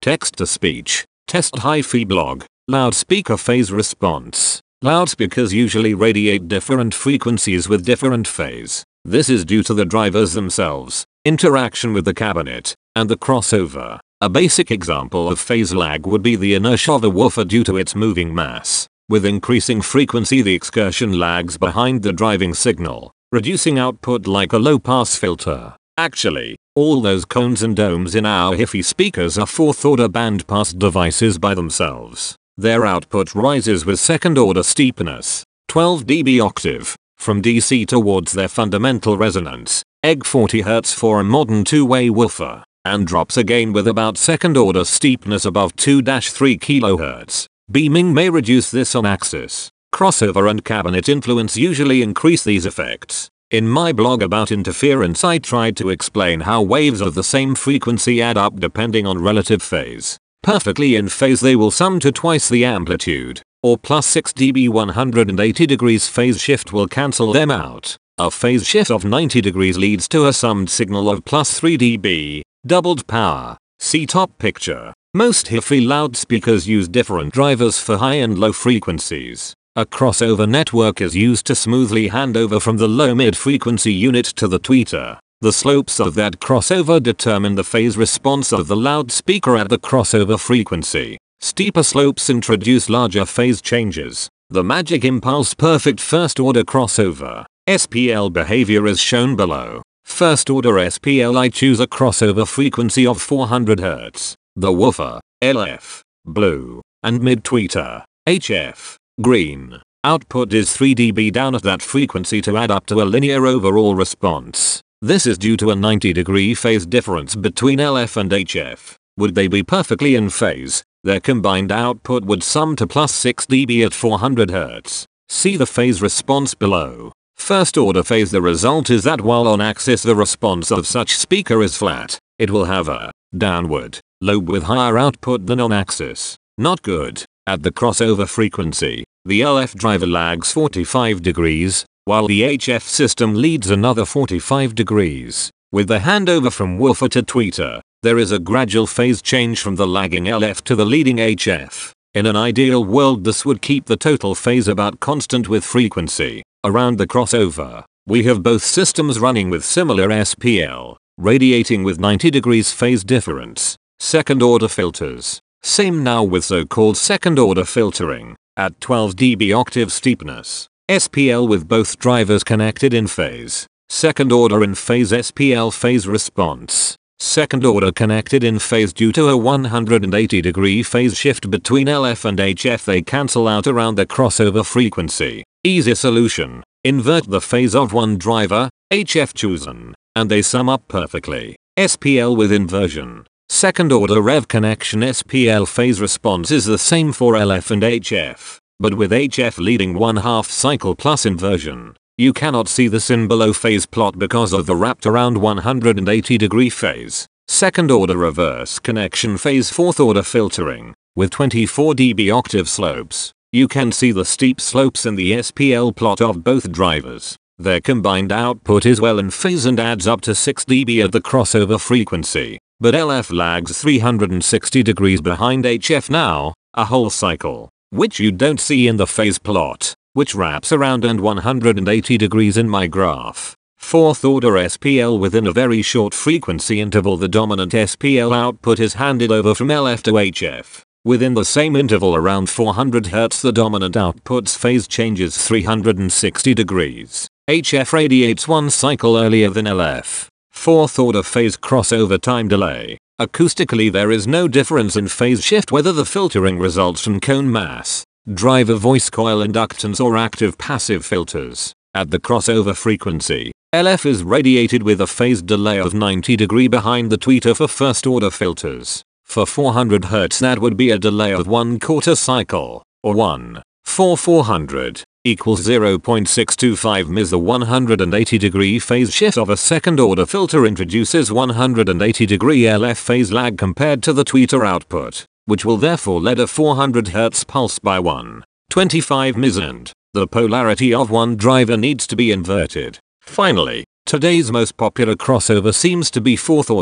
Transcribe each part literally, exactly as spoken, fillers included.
Text-to-speech. Test Hi-Fi blog. Loudspeaker phase response. Loudspeakers usually radiate different frequencies with different phase. This is due to the drivers themselves, interaction with the cabinet, and the crossover. A basic example of phase lag would be the inertia of a woofer due to its moving mass. With increasing frequency, the excursion lags behind the driving signal, reducing output like a low-pass filter. Actually, all those cones and domes in our Hi-Fi speakers are fourth-order bandpass devices by themselves. Their output rises with second-order steepness, twelve decibels octave, from D C towards their fundamental resonance, E G forty hertz for a modern two-way woofer, and drops again with about second-order steepness above two to three kilohertz. Beaming may reduce this on axis. Crossover and cabinet influence usually increase these effects. In my blog about interference, I tried to explain how waves of the same frequency add up depending on relative phase. Perfectly in phase they will sum to twice the amplitude, or plus six decibels. one hundred eighty degrees phase shift will cancel them out. A phase shift of ninety degrees leads to a summed signal of plus three decibels, doubled power. See top picture. Most Hi-Fi loudspeakers use different drivers for high and low frequencies. A crossover network is used to smoothly hand over from the low-mid frequency unit to the tweeter. The slopes of that crossover determine the phase response of the loudspeaker at the crossover frequency. Steeper slopes introduce larger phase changes. The magic impulse perfect first-order crossover S P L behavior is shown below. First-order S P L, I choose a crossover frequency of four hundred hertz. The woofer, L F, blue, and mid-tweeter, H F, green. Output is three decibels down at that frequency to add up to a linear overall response. This is due to a ninety degree phase difference between L F and H F. Would they be perfectly in phase, their combined output would sum to plus six decibels at four hundred hertz. See the phase response below. First order phase, the result is that while on axis the response of such speaker is flat, it will have a downward lobe with higher output than on axis. Not good. At the crossover frequency, the L F driver lags forty-five degrees, while the H F system leads another forty-five degrees. With the handover from woofer to tweeter, there is a gradual phase change from the lagging L F to the leading H F. In an ideal world, this would keep the total phase about constant with frequency. Around the crossover, we have both systems running with similar S P L, radiating with ninety degrees phase difference. Second order filters. Same now with so-called second order filtering, at twelve decibel octave steepness. S P L with both drivers connected in phase. Second order in phase S P L phase response. Second order connected in phase due to a one hundred eighty degree phase shift between L F and H F, they cancel out around the crossover frequency. Easy solution. Invert the phase of one driver, H F chosen, and they sum up perfectly. S P L with inversion. Second order rev connection S P L phase response is the same for L F and H F, but with H F leading one half cycle plus inversion. You cannot see this in below phase plot because of the wrapped around one hundred eighty degree phase. Second order reverse connection phase fourth order filtering, with twenty-four decibel octave slopes. You can see the steep slopes in the S P L plot of both drivers. Their combined output is well in phase and adds up to six decibels at the crossover frequency. But L F lags three hundred sixty degrees behind H F now, a whole cycle, which you don't see in the phase plot, which wraps around and one hundred eighty degrees in my graph. Fourth order S P L within a very short frequency interval, the dominant S P L output is handed over from L F to H F. Within the same interval around four hundred hertz, the dominant output's phase changes three hundred sixty degrees. H F radiates one cycle earlier than L F. Fourth order phase crossover time delay. Acoustically, there is no difference in phase shift whether the filtering results from cone mass, driver voice coil inductance or active passive filters. At the crossover frequency, L F is radiated with a phase delay of ninety degrees behind the tweeter for first order filters. For four hundred hertz that would be a delay of one quarter cycle, or one for four hundred. Equals zero point six two five milliseconds. The one hundred eighty degree phase shift of a second order filter introduces one hundred eighty degree L F phase lag compared to the tweeter output, which will therefore lead a four hundred hertz pulse by one point two five milliseconds. The polarity of one driver needs to be inverted. Finally, today's most popular crossover seems to be fourth order.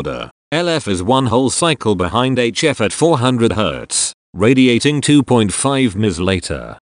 L F is one whole cycle behind H F at four hundred hertz, radiating two point five millimeters later.